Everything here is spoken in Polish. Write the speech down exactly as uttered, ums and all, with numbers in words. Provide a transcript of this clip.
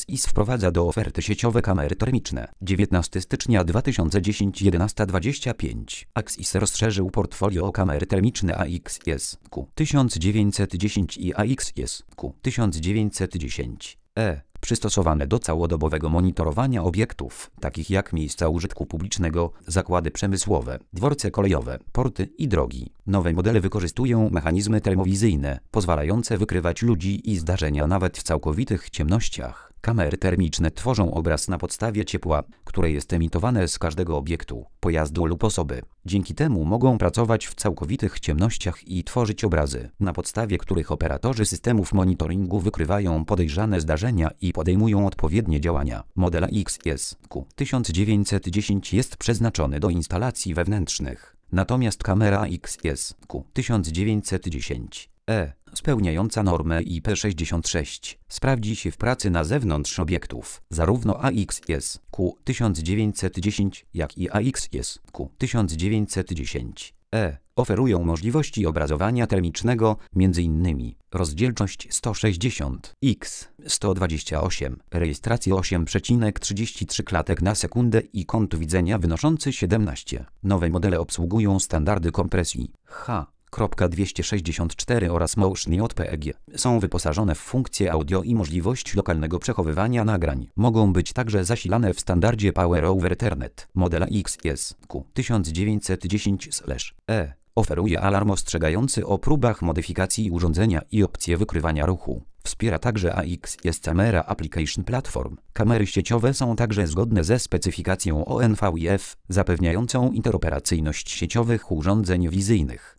AXIS wprowadza do oferty sieciowe kamery termiczne. dziewiętnastego stycznia dwa tysiące dziesiątego jedenasta dwadzieścia pięć. AXIS rozszerzył portfolio o kamery termiczne AXIS Q tysiąc dziewięćset dziesięć i AXIS Q tysiąc dziewięćset dziesięć E, przystosowane do całodobowego monitorowania obiektów, takich jak miejsca użytku publicznego, zakłady przemysłowe, dworce kolejowe, porty i drogi. Nowe modele wykorzystują mechanizmy termowizyjne, pozwalające wykrywać ludzi i zdarzenia nawet w całkowitych ciemnościach. Kamery termiczne tworzą obraz na podstawie ciepła, które jest emitowane z każdego obiektu, pojazdu lub osoby. Dzięki temu mogą pracować w całkowitych ciemnościach i tworzyć obrazy, na podstawie których operatorzy systemów monitoringu wykrywają podejrzane zdarzenia i podejmują odpowiednie działania. Model AXIS Q tysiąc dziewięćset dziesięć jest przeznaczony do instalacji wewnętrznych, natomiast kamera AXIS Q tysiąc dziewięćset dziesięć E, spełniająca normę I P sześćdziesiąt sześć, sprawdzi się w pracy na zewnątrz obiektów. Zarówno AXIS Q tysiąc dziewięćset dziesięć, jak i AXIS Q tysiąc dziewięćset dziesięć E oferują możliwości obrazowania termicznego, między innymi rozdzielczość sto sześćdziesiąt na sto dwadzieścia osiem, rejestrację osiem przecinek trzydzieści trzy klatek na sekundę i kąt widzenia wynoszący siedemnaście. Nowe modele obsługują standardy kompresji H dwieście sześćdziesiąt cztery oraz Motion J P E G. Są wyposażone w funkcje audio i możliwość lokalnego przechowywania nagrań. Mogą być także zasilane w standardzie Power over Ethernet. Model AXIS Q tysiąc dziewięćset dziesięć E oferuje alarm ostrzegający o próbach modyfikacji urządzenia i opcję wykrywania ruchu. Wspiera także AXIS Camera Application Platform. Kamery sieciowe są także zgodne ze specyfikacją O N V I F, zapewniającą interoperacyjność sieciowych urządzeń wizyjnych.